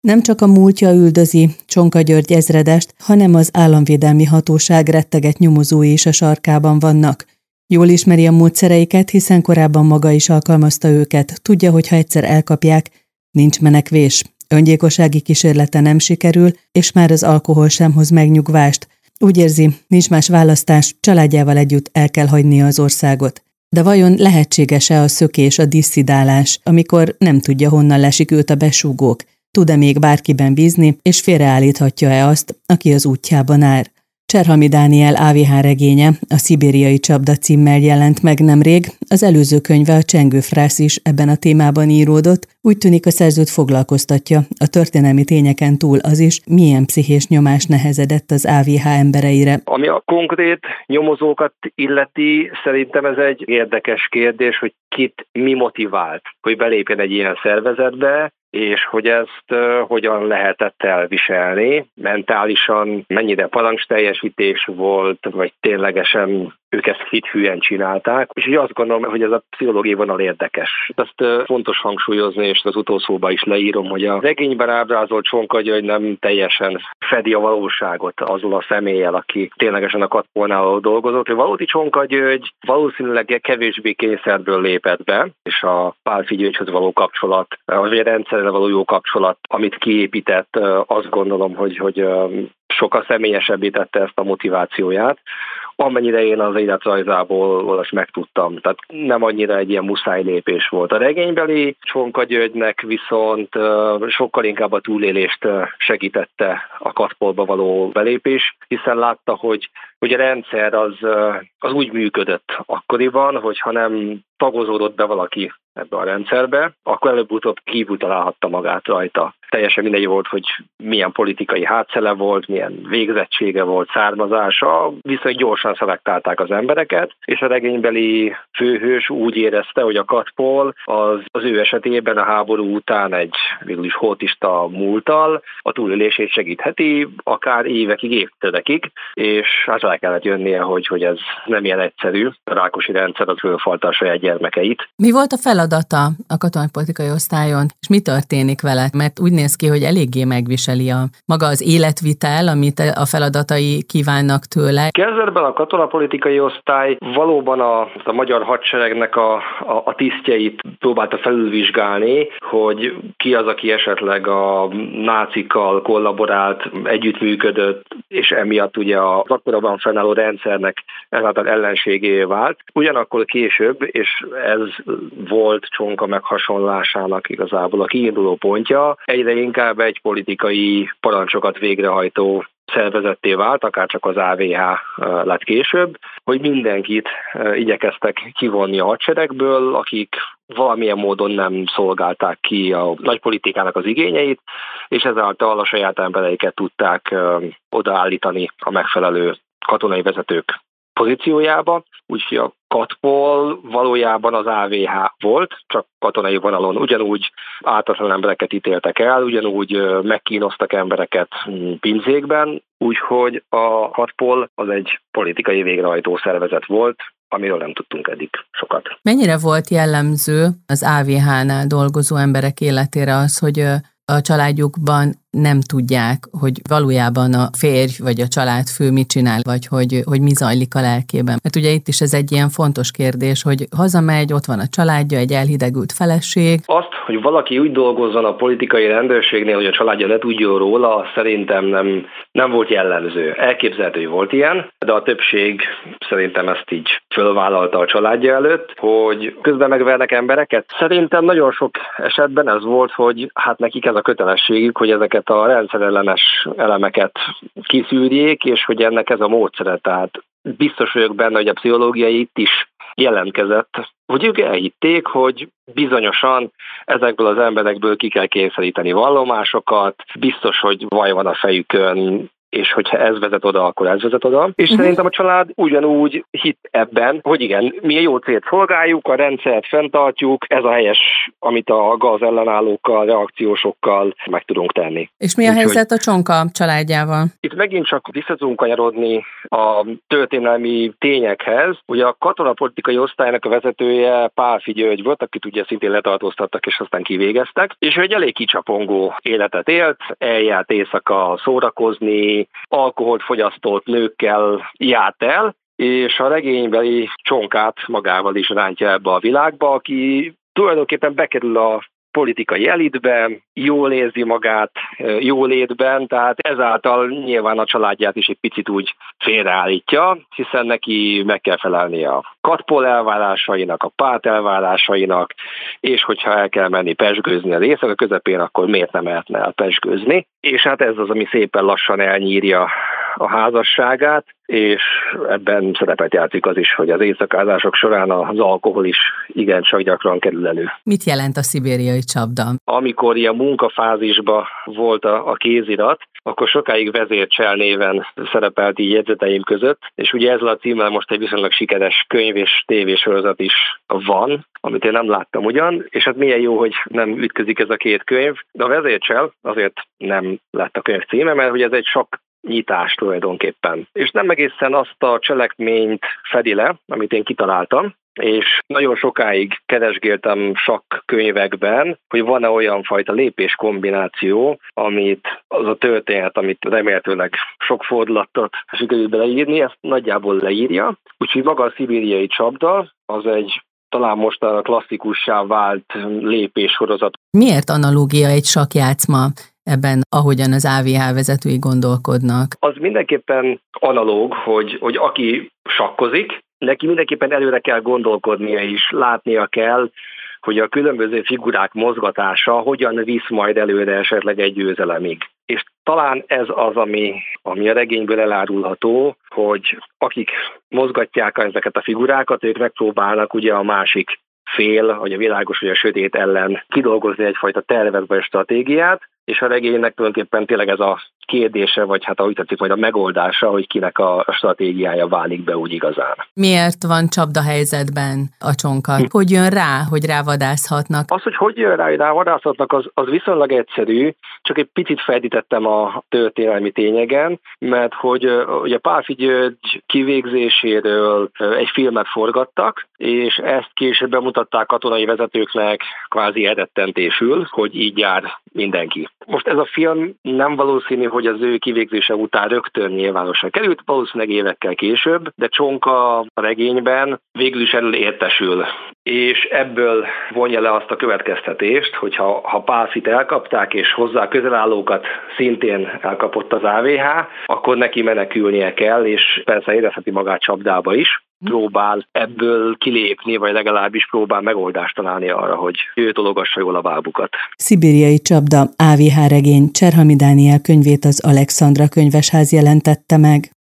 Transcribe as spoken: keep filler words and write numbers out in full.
Nem csak a múltja üldözi Csonka György ezredest, hanem az államvédelmi hatóság retteget nyomozói is a sarkában vannak. Jól ismeri a módszereiket, hiszen korábban maga is alkalmazta őket. Tudja, hogy ha egyszer elkapják, nincs menekvés. Öngyilkossági kísérlete nem sikerül, és már az alkohol sem hoz megnyugvást. Úgy érzi, nincs más választás, családjával együtt el kell hagynia az országot. De vajon lehetséges-e a szökés, a disszidálás, amikor nem tudja, honnan lesik őt a besúgók? Tud-e még bárkiben bízni, és félreállíthatja-e azt, aki az útjában áll? Cserhalmi Dániel á vé há regénye, a Szibériai csapda címmel jelent meg nemrég, az előző könyve, a Csengőfrász is ebben a témában íródott. Úgy tűnik, a szerzőt foglalkoztatja a történelmi tényeken túl az is, milyen pszichés nyomás nehezedett az á vé há embereire. Ami a konkrét nyomozókat illeti, szerintem ez egy érdekes kérdés, hogy kit mi motivált, hogy belépjen egy ilyen szervezetbe, és hogy ezt uh, hogyan lehetett elviselni, mentálisan mennyire parancsteljesítés volt, vagy ténylegesen ők ezt hithűen csinálták. És így azt gondolom, hogy ez a pszichológiai vonal érdekes. Ezt uh, fontos hangsúlyozni, és az utószóba is leírom, hogy a regényben ábrázolt Csonka György nem teljesen fedi a valóságot azzal a személlyel, aki ténylegesen a Katpolnál dolgozott. A valódi Csonka György valószínűleg kevésbé kényszerből lépett be, és a Pál Figyőhöz való kapcsolat, vagy a rendszerrel való jó kapcsolat, amit kiépített, azt gondolom, hogy, hogy sokkal személyesebbé tette ezt a motivációját, amennyire én az életrajzából ezt megtudtam. Tehát nem annyira egy ilyen muszáj lépés volt. A regénybeli Csonka Györgynek viszont sokkal inkább a túlélést segítette a Katpolba való belépés, hiszen látta, hogy, hogy a rendszer az, az úgy működött akkoriban, hogyha nem tagozódott be valaki ebbe a rendszerbe, akkor előbb-utóbb kívül találhatta magát rajta. Teljesen mindegy volt, hogy milyen politikai hátszele volt, milyen végzettsége volt, származása, viszont gyorsan szelektálták az embereket, és a regénybeli főhős úgy érezte, hogy a Katpol az, az ő esetében a háború után egy végül is holtista múlttal a túlélését segítheti, akár évekig, évtizedekig, és hát rá kellett jönnie, hogy, hogy ez nem ilyen egyszerű. A Rákosi rendszer az fölfalta a saját gyermekeit. Mi volt a feladata a katonai politikai osztályon, és mi történik vele? Mert úgy néz ki, hogy eléggé megviseli a maga az életvitel, amit a feladatai kívánnak tőle. Kezdetben a katonapolitikai osztály valóban a, a magyar hadseregnek a, a, a tisztjeit próbálta felülvizsgálni, hogy ki az, aki esetleg a nácikkal kollaborált, együttműködött, és emiatt ugye az akkorabban fennálló rendszernek ezáltal ellenségé vált. Ugyanakkor később, és ez volt Csonka meghasonlásának igazából a kiinduló pontja, egyre inkább egy politikai parancsokat végrehajtó szervezetté vált, akár csak az á vé há lett később, hogy mindenkit igyekeztek kivonni a hadseregből, akik valamilyen módon nem szolgálták ki a nagypolitikának az igényeit, és ezáltal a saját embereiket tudták odaállítani a megfelelő katonai vezetők pozíciójába, úgyhogy a Katpol valójában az á vé há volt, csak katonai vonalon ugyanúgy ártatlan embereket ítéltek el, ugyanúgy megkínoztak embereket pincékben, úgyhogy a Katpol az egy politikai végrehajtó szervezet volt, amiről nem tudtunk eddig sokat. Mennyire volt jellemző az á vé hánál dolgozó emberek életére az, hogy a családjukban nem tudják, hogy valójában a férj vagy a családfő mit csinál, vagy hogy, hogy mi zajlik a lelkében. Mert ugye itt is ez egy ilyen fontos kérdés, hogy hazamegy, ott van a családja, egy elhidegült feleség. Azt, hogy valaki úgy dolgozzon a politikai rendőrségnél, hogy a családja ne tudjon róla, szerintem nem, nem volt jellemző. Elképzelhető, hogy volt ilyen, de a többség szerintem ezt így fölvállalta a családja előtt, hogy közben megvernek embereket. Szerintem nagyon sok esetben ez volt, hogy hát nekik ez a kötelességük, hogy ezeket a rendszerellenes elemeket kiszűrjék, és hogy ennek ez a módszere. Tehát biztos vagyok benne, hogy a pszichológiai itt is jelentkezett, hogy ők elhitték, hogy bizonyosan ezekből az emberekből ki kell kényszeríteni vallomásokat, biztos, hogy vaj van a fejükön, és hogyha ez vezet oda, akkor ez vezet oda. És uh-huh. szerintem a család ugyanúgy hitt ebben, hogy igen, mi a jó célt szolgáljuk, a rendszert fenntartjuk, ez a helyes, amit a gaz ellenállókkal, reakciósokkal meg tudunk tenni. És mi a Úgy, helyzet a Csonka családjával? Itt megint csak vissza tudunk kanyarodni a történelmi tényekhez. Ugye a katonapolitikai osztálynak a vezetője Pálffy György volt, akit ugye szintén letartóztattak, és aztán kivégeztek, és ő egy elég kicsapongó életet élt, eljárt éjszaka szórakozni, alkoholt fogyasztott nőkkel járt el, és a regénybeli Csonkát magával is rántja ebbe a világba, aki tulajdonképpen bekerül a politikai elitbe, jól érzi magát jólétben, tehát ezáltal nyilván a családját is egy picit úgy félreállítja, hiszen neki meg kell felelnie a Katpol elvárásainak, a párt elvárásainak, és hogyha el kell menni pezsgőzni az éjszaka közepén, akkor miért nem mehetne el pezsgőzni. És hát ez az, ami szépen lassan elnyírja a házasságát, és ebben szerepet játszik az is, hogy az éjszakázások során az alkohol is igencsak gyakran kerül elő. Mit jelent a szibériai csapda? Amikor ilyen munkafázisban volt a, a kézirat, akkor sokáig Vezércsel néven szerepelt így jegyzeteim között, és ugye ezzel a címmel most egy viszonylag sikeres könyv és tévésorozat is van, amit én nem láttam ugyan, és hát milyen jó, hogy nem ütközik ez a két könyv, de a Vezércsel azért nem lett a könyv címe, mert hogy ez egy sok nyitás tulajdonképpen. És nem egészen azt a cselekményt fedi le, amit én kitaláltam, és nagyon sokáig keresgéltem sakkönyvekben, hogy van-e olyan fajta lépéskombináció, amit az a történet, amit remélhetőleg sok fordulattot sikerült beleírni, ezt nagyjából leírja. Úgyhogy maga a szibériai csapda az egy talán most a klasszikussá vált lépéssorozat. Miért analógia egy sakkjátszma ebben, ahogyan az á vé há vezetői gondolkodnak? Az mindenképpen analóg, hogy, hogy aki sakkozik, neki mindenképpen előre kell gondolkodnia is, látnia kell, hogy a különböző figurák mozgatása hogyan visz majd előre esetleg egy győzelemig. És talán ez az, ami, ami a regényből elárulható, hogy akik mozgatják ezeket a figurákat, ők megpróbálnak ugye a másik fél, vagy a világos, vagy a sötét ellen kidolgozni egyfajta tervet vagy stratégiát, és a regénynek tulajdonképpen tényleg ez a kérdése, vagy hát ahogy tetszik, majd a megoldása, hogy kinek a stratégiája válik be úgy igazán. Miért van csapdahelyzetben a Csonka? Hogy jön rá, hogy rávadászhatnak? Az, hogy hogy jön rá, hogy rávadászhatnak, az, az viszonylag egyszerű, csak egy picit feldítettem a történelmi tényegen, mert hogy ugye Pálffy György kivégzéséről egy filmet forgattak, és ezt később bemutatták katonai vezetőknek kvázi elrettentésül, hogy így jár mindenki. Most ez a film nem valószínű, hogy az ő kivégzése után rögtön nyilvánosra került, valószínűleg évekkel később, de Csonka a regényben végül is erről értesül. És ebből vonja le azt a következtetést, hogy ha, ha Pálffyt elkapták, és hozzá közelállókat szintén elkapott az á vé há, akkor neki menekülnie kell, és persze érezheti magát csapdába is. Próbál ebből kilépni, vagy legalábbis próbál megoldást találni arra, hogy ő tologassa jól a bábukat. Szibériai csapda á vé há regény Cserhami Dániel könyvét az Alexandra könyvesház jelentette meg.